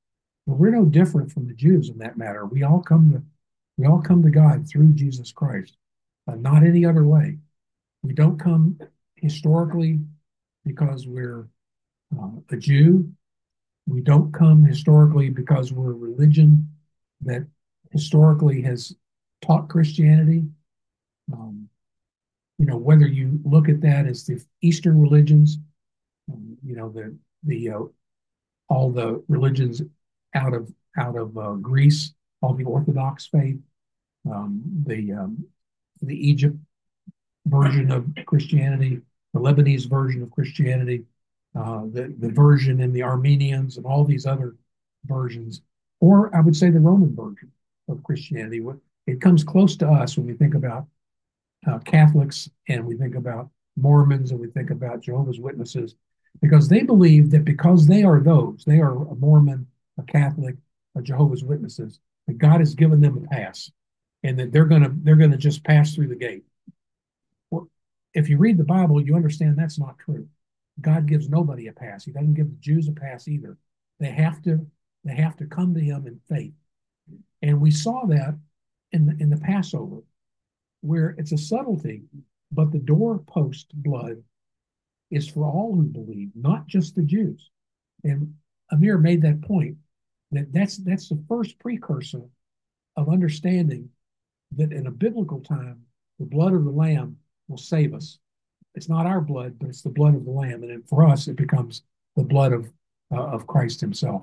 But we're no different from the Jews in that matter. We all come to we all come to God through Jesus Christ, uh, not any other way. We don't come historically because we're uh, a Jew. We don't come historically because we're a religion that historically has taught Christianity. Um, you know, whether you look at that as the Eastern religions, um, you know, the the uh, all the religions out of out of uh, Greece, all the Orthodox faith, um, the um, the Egypt version of Christianity, the Lebanese version of Christianity, uh, the the version in the Armenians, and all these other versions, or I would say the Roman version of Christianity. It comes close to us when we think about uh, Catholics and we think about Mormons and we think about Jehovah's Witnesses, because they believe that because they are those, they are a Mormon, a Catholic, a Jehovah's Witnesses, that God has given them a pass, and that they're gonna they're gonna just pass through the gate. Well, if you read the Bible, you understand that's not true. God gives nobody a pass. He doesn't give the Jews a pass either. They have to they have to come to Him in faith, and we saw that in the in the Passover, where it's a subtlety, but the doorpost blood is for all who believe, not just the Jews. And Amir made that point that that's that's the first precursor of understanding that in a biblical time, the blood of the Lamb will save us. It's not our blood, but it's the blood of the Lamb, and for us, it becomes the blood of uh, of Christ Himself.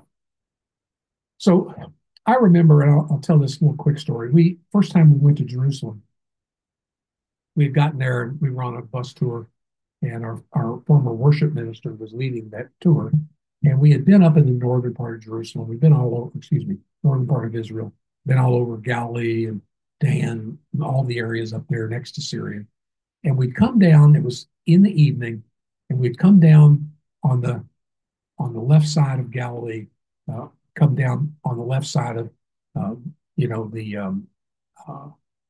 So I remember, and I'll, I'll tell this little quick story. We first time we went to Jerusalem, we had gotten there and we were on a bus tour, and our, our former worship minister was leading that tour. And we had been up in the northern part of Jerusalem. We've been all over, excuse me, northern part of Israel, been all over Galilee and Dan, and all the areas up there next to Syria. And we'd come down, it was in the evening, and we'd come down on the on the left side of Galilee, uh, come down on the left side of, uh, you know, the um, uh,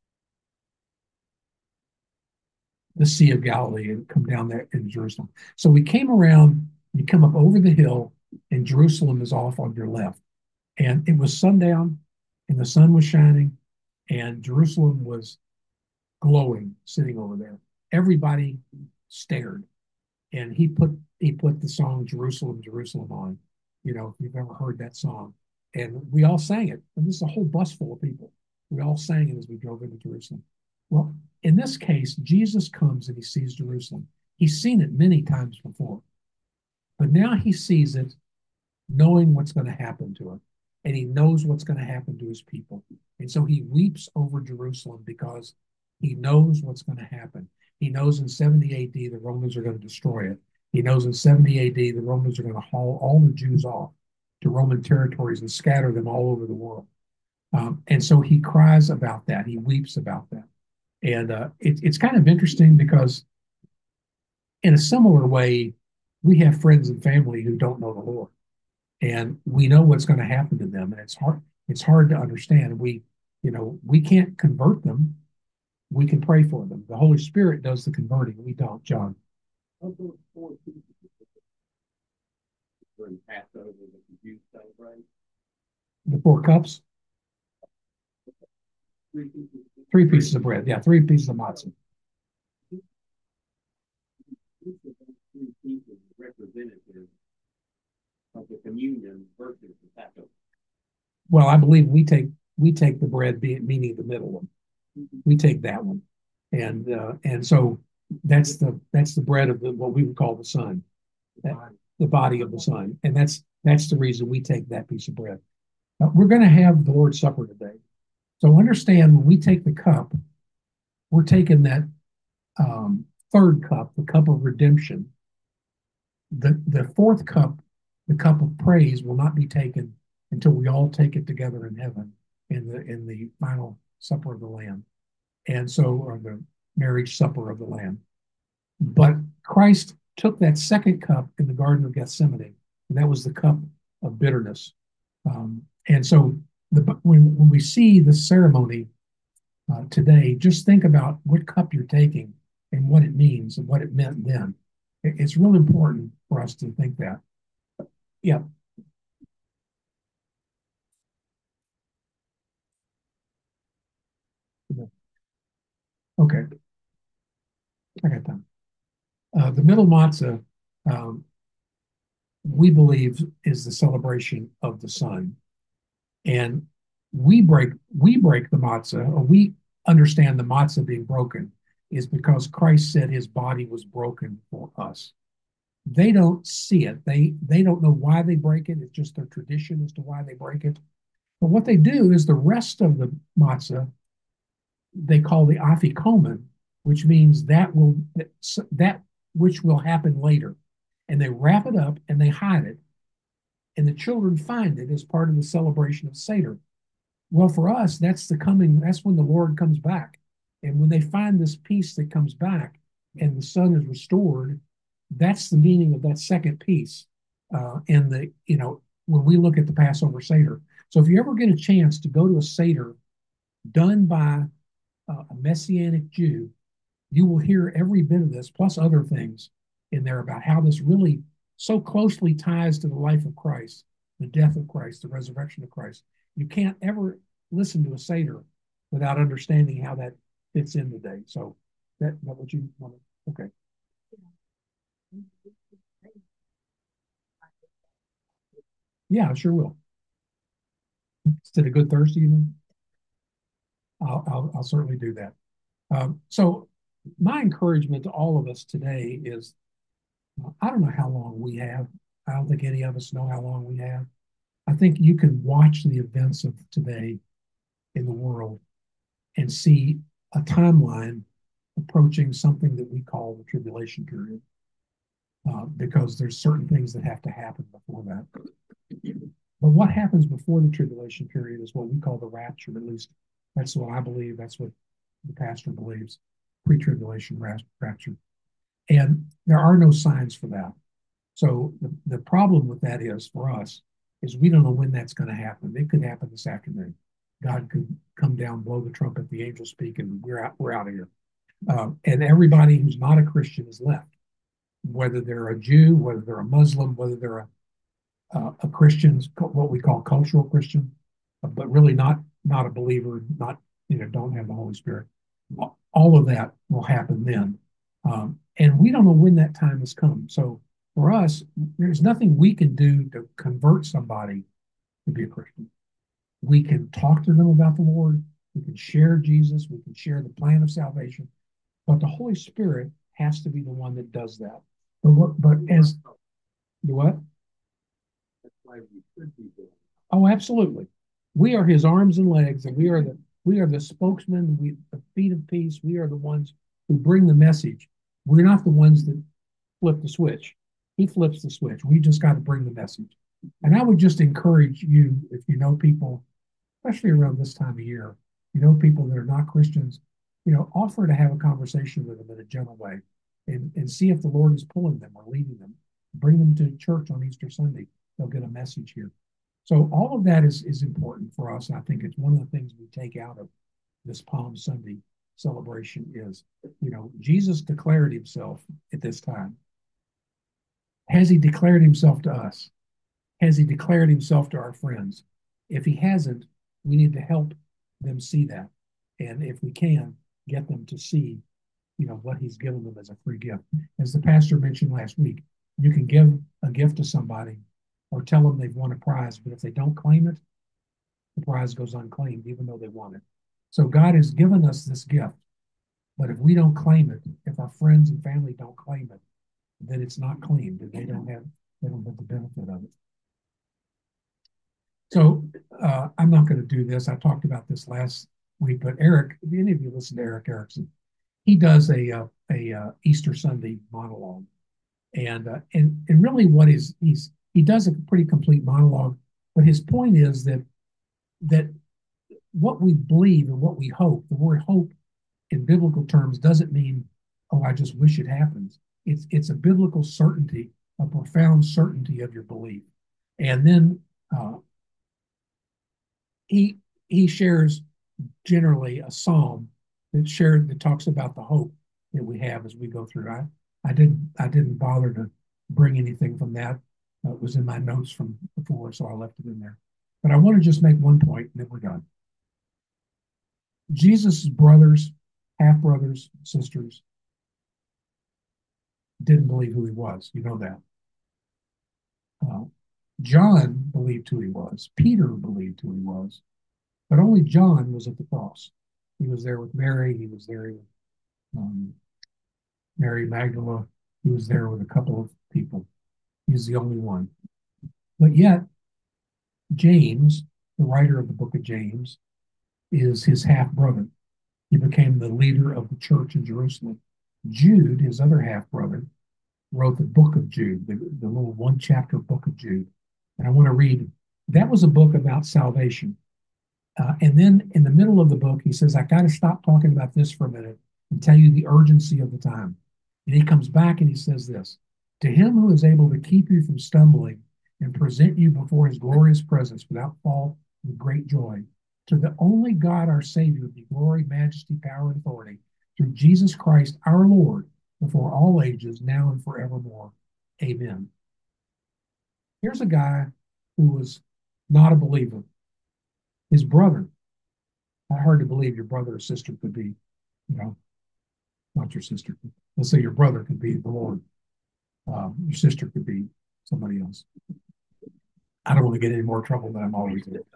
the Sea of Galilee, and come down there in Jerusalem. So we came around, you come up over the hill, and Jerusalem is off on your left. And it was sundown, and the sun was shining, and Jerusalem was glowing, sitting over there. Everybody stared, and he put he put the song "Jerusalem, Jerusalem" on. You know, if you've ever heard that song, and we all sang it. And this is a whole bus full of people. We all sang it as we drove into Jerusalem. Well, in this case, Jesus comes and he sees Jerusalem. He's seen it many times before, but now he sees it knowing what's going to happen to it. And he knows what's going to happen to his people. And so he weeps over Jerusalem because he knows what's going to happen. He knows in seventy A D the Romans are going to destroy it. He knows in seventy A D the Romans are going to haul all the Jews off to Roman territories and scatter them all over the world. Um, and so he cries about that. He weeps about that. And uh, it, it's kind of interesting because in a similar way, we have friends and family who don't know the Lord. And we know what's going to happen to them. And it's hard, it's hard to understand. We, you know, we can't convert them. We can pray for them. The Holy Spirit does the converting. We don't, John. Of those four pieces during Passover that the Jews celebrate, The four cups, three pieces, three pieces of bread. Yeah, three pieces of matzah. each of those three pieces is representative of the communion versus the Passover. Well, I believe we take we take the bread, meaning the middle one. Mm-hmm. We take that one, and uh, and so that's the that's the bread of the what we would call the Son, that, the body of the Son, and that's that's the reason we take that piece of bread. Now, we're going to have the Lord's Supper today, so understand when we take the cup, we're taking that um, third cup, the cup of redemption. The the fourth cup, the cup of praise, will not be taken until we all take it together in heaven in the in the final supper of the Lamb, and so or the marriage supper of the Lamb. But Christ took that second cup in the Garden of Gethsemane, and that was the cup of bitterness. Um, and so the, when, when we see the ceremony uh, today, just think about what cup you're taking and what it means and what it meant then. It, it's really important for us to think that. Yeah. Okay, I got time. Uh, the middle matzah, um, we believe, is the celebration of the Son, and we break we break the matzah, or we understand the matzah being broken is because Christ said His body was broken for us. They don't see it. They they don't know why they break it. It's just their tradition as to why they break it. But what they do is the rest of the matzah they call the afikomen, which means that will that which will happen later, and they wrap it up and they hide it, and the children find it as part of the celebration of Seder. Well, for us, that's the coming. That's when the Lord comes back, and when they find this piece that comes back, and the Son is restored, that's the meaning of that second piece. Uh, and the you know when we look at the Passover Seder. So if you ever get a chance to go to a Seder done by uh, a Messianic Jew, you will hear every bit of this, plus other things in there about how this really so closely ties to the life of Christ, the death of Christ, the resurrection of Christ. You can't ever listen to a Seder without understanding how that fits in today. So that, that what you want to, okay. Yeah, I sure will. Is it a good Thursday evening? I'll, I'll, I'll certainly do that. Um, so my encouragement to all of us today is, I don't know how long we have. I don't think any of us know how long we have. I think you can watch the events of today in the world and see a timeline approaching something that we call the tribulation period, uh, because there's certain things that have to happen before that. But what happens before the tribulation period is what we call the rapture. At least that's what I believe. That's what the pastor believes, pre-tribulation rapture. And there are no signs for that. So the, the problem with that is, for us, is we don't know when that's going to happen. It could happen this afternoon. God could come down, blow the trumpet, the angels speak, and we're out, we're out of here. Uh, and everybody who's not a Christian is left, whether they're a Jew, whether they're a Muslim, whether they're a, uh, a Christian, what we call cultural Christian, but really not not a believer, not, you know, don't have the Holy Spirit. All of that will happen then. Um, and we don't know when that time has come. So for us, there's nothing we can do to convert somebody to be a Christian. We can talk to them about the Lord. We can share Jesus. We can share the plan of salvation. But the Holy Spirit has to be the one that does that. But what, but as the what? That's why we should be doing. Oh, absolutely. We are His arms and legs, and we are the we are the spokesmen. We the feet of peace. We are the ones who bring the message. We're not the ones that flip the switch. He flips the switch. We just got to bring the message. And I would just encourage you, if you know people, especially around this time of year, you know people that are not Christians, you know, offer to have a conversation with them in a gentle way, and, and see if the Lord is pulling them or leading them. Bring them to church on Easter Sunday. They'll get a message here. So all of that is, is important for us. And I think it's one of the things we take out of this Palm Sunday celebration is, you know, Jesus declared Himself at this time. Has He declared Himself to us? Has He declared Himself to our friends? If He hasn't, we need to help them see that. And if we can, get them to see, you know, what He's given them as a free gift. As the pastor mentioned last week, you can give a gift to somebody or tell them they've won a prize, but if they don't claim it, the prize goes unclaimed, even though they won it. So God has given us this gift, but if we don't claim it, if our friends and family don't claim it, then it's not claimed, and they don't have they don't have the benefit of it. So uh, I'm not going to do this. I talked about this last week, but Eric, if any of you listen to Eric Erickson, he does a uh, a uh, Easter Sunday monologue, and uh, and and really what is he's he does a pretty complete monologue, but his point is that that what we believe and what we hope, the word hope in biblical terms doesn't mean, oh, I just wish it happens. It's it's a biblical certainty, a profound certainty of your belief. And then uh, he he shares generally a psalm that shared that talks about the hope that we have as we go through. I I didn't I didn't bother to bring anything from that. Uh, it was in my notes from before, so I left it in there. But I want to just make one point, and then we're done. Jesus' brothers half brothers, sisters, didn't believe who he was. You know that. Uh, John believed who he was. Peter believed who he was. But only John was at the cross. He was there with Mary. He was there with um, Mary Magdalene. He was there with a couple of people. He's the only one. But yet, James, the writer of the book of James, is his half brother. He became the leader of the church in Jerusalem. Jude, his other half brother, wrote the book of Jude, the, the little one chapter book of Jude. And I want to read, that was a book about salvation. Uh, and then in the middle of the book, he says, I got to stop talking about this for a minute and tell you the urgency of the time. And he comes back and he says this, to him who is able to keep you from stumbling and present you before his glorious presence without fault with great joy, to the only God, our Savior, be glory, majesty, power, and authority, through Jesus Christ, our Lord, before all ages, now and forevermore. Amen. Here's a guy who was not a believer. His brother, not hard to believe your brother or sister could be, you know, not your sister. Let's say your brother could be the Lord. Um, your sister could be somebody else. I don't want to get any more trouble than I'm always in.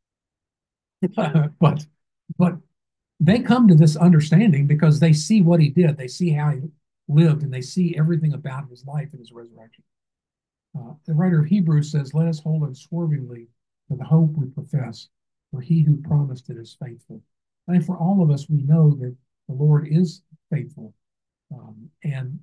but, but they come to this understanding because they see what he did. They see how he lived, and they see everything about his life and his resurrection. Uh, the writer of Hebrews says, let us hold unswervingly to the hope we profess, for he who promised it is faithful. And for all of us, we know that the Lord is faithful. Um, and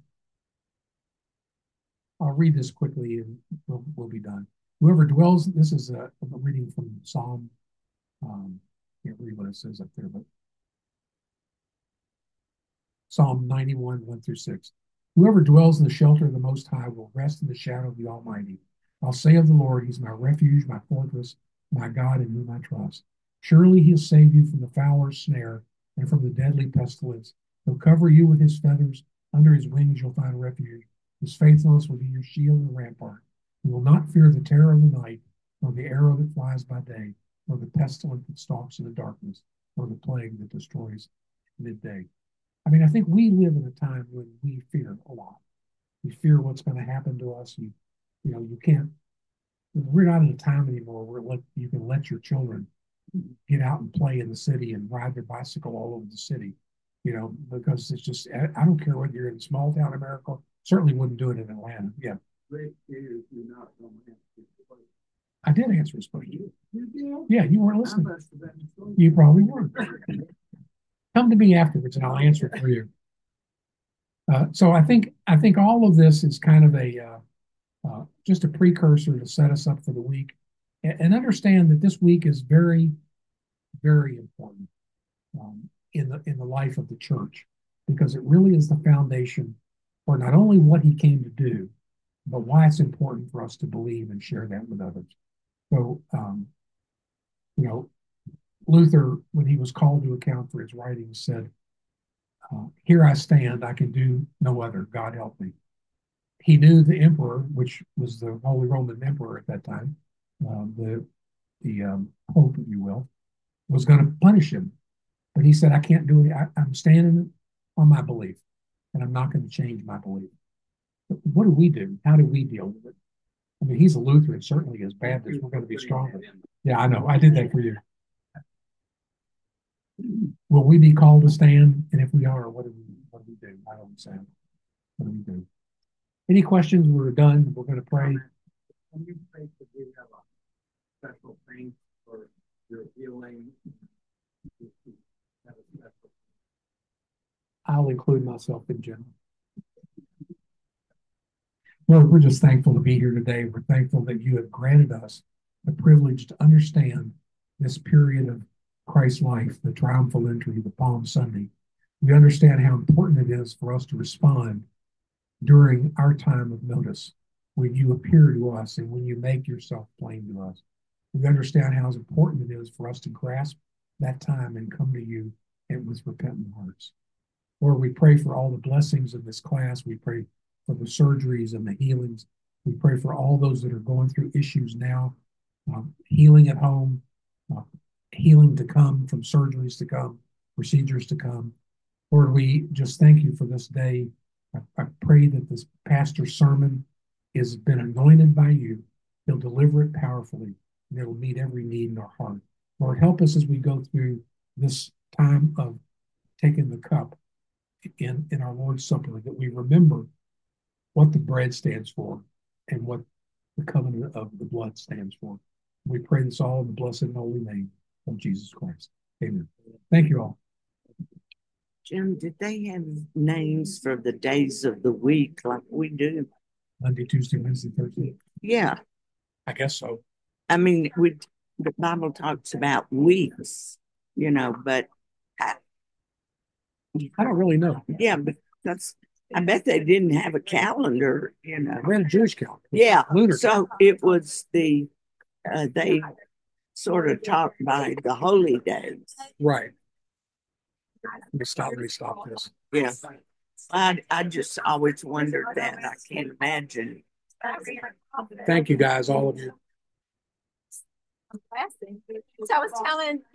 I'll read this quickly and we'll, we'll be done. Whoever dwells, this is a, a reading from Psalm, um, I can't read what it says up there, but Psalm ninety-one, one through six. Whoever dwells in the shelter of the Most High will rest in the shadow of the Almighty. I'll say of the Lord, he's my refuge, my fortress, my God in whom I trust. Surely he'll save you from the fowler's snare and from the deadly pestilence. He'll cover you with his feathers. Under his wings you'll find refuge. His faithfulness will be your shield and rampart. You will not fear the terror of the night, nor the arrow that flies by day, nor the pestilence that stalks in the darkness, nor the plague that destroys midday. I mean, I think we live in a time when we fear a lot. We fear what's going to happen to us. You, you know, you can't, we're not in a time anymore where let, you can let your children get out and play in the city and ride their bicycle all over the city, you know, because it's just, I don't care whether you're in small town America, certainly wouldn't do it in Atlanta. Yeah. I did answer his question. Yeah, you weren't listening. You probably weren't. Come to me afterwards and I'll answer it for you. Uh, so I think I think all of this is kind of a uh, uh, just a precursor to set us up for the week, and, and understand that this week is very, very important um, in the in the life of the church, because it really is the foundation for not only what he came to do, but why it's important for us to believe and share that with others. So, um, you know, Luther, when he was called to account for his writings, said, uh, here I stand, I can do no other, God help me. He knew the emperor, which was the Holy Roman Emperor at that time, uh, the, the um, Pope, if you will, was going to punish him. But he said, I can't do it. I, I'm standing on my belief, and I'm not going to change my belief. But what do we do? How do we deal with it? I mean, he's a Lutheran, certainly as Baptists, we're going to be stronger. Yeah, I know. I did that for you. Will we be called to stand? And if we are, what do we, what do, we do? I don't understand. What do we do? Any questions? We're done. We're going to pray. When you pray, do you have a special thing for your healing? I'll include myself in general. Lord, we're just thankful to be here today. We're thankful that you have granted us the privilege to understand this period of Christ's life, the triumphal entry, the Palm Sunday. We understand how important it is for us to respond during our time of notice, when you appear to us and when you make yourself plain to us. We understand how important it is for us to grasp that time and come to you and with repentant hearts. Lord, we pray for all the blessings of this class. We pray for the surgeries and the healings. We pray for all those that are going through issues now, uh, healing at home, uh, healing to come from surgeries to come, procedures to come. Lord, we just thank you for this day. I, I pray that this pastor's sermon has been anointed by you. He'll deliver it powerfully, and it'll meet every need in our heart. Lord, help us as we go through this time of taking the cup in, in our Lord's Supper, that we remember what the bread stands for and what the covenant of the blood stands for. We pray this all in the blessed and holy name of Jesus Christ. Amen. Thank you all. Jim, did they have names for the days of the week like we do? Monday, Tuesday, Wednesday, Thursday. Yeah. I guess so. I mean, we the Bible talks about weeks, you know, but I, I don't really know. yeah, but that's I bet they didn't have a calendar, you know. We had a Jewish calendar. Yeah. Lunar. So it was the uh, they sort of taught by the holy days. Right. Let me stop. Let me stop this. Yeah. I I just always wondered that. I can't imagine. Thank you guys, all of you. So I was telling